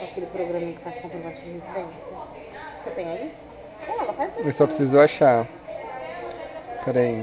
aquele programa que faz comprovante de residência. Você tem aí? Tem, ela faz Eu só preciso achar. Pera aí.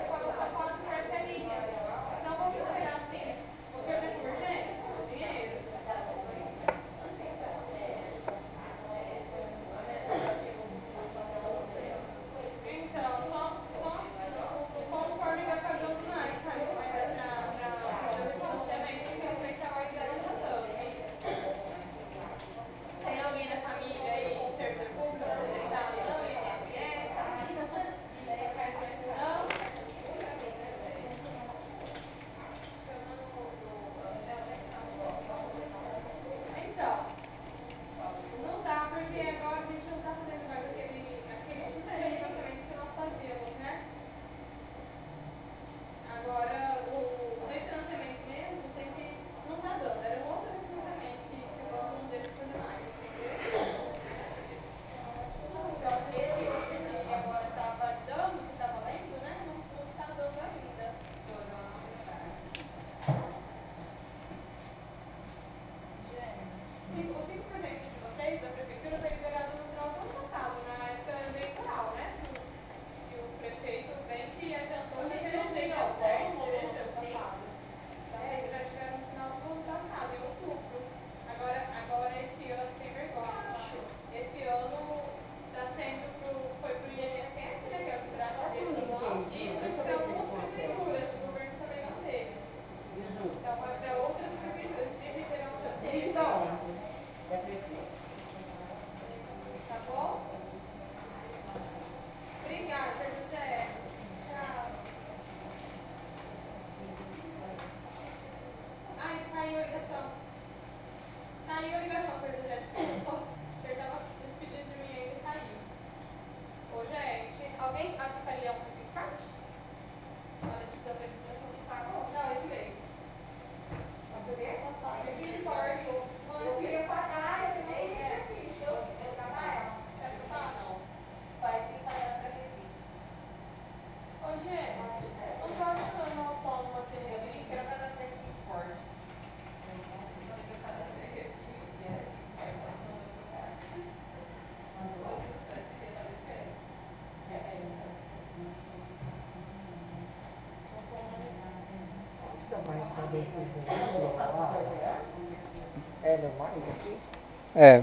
É.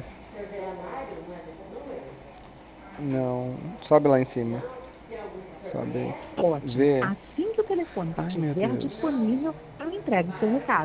Não. Sobe lá em cima. Sobe. Ótimo. Vê. Assim que o telefone Ai, meu estiver Deus. disponível, eu entrego seu recado.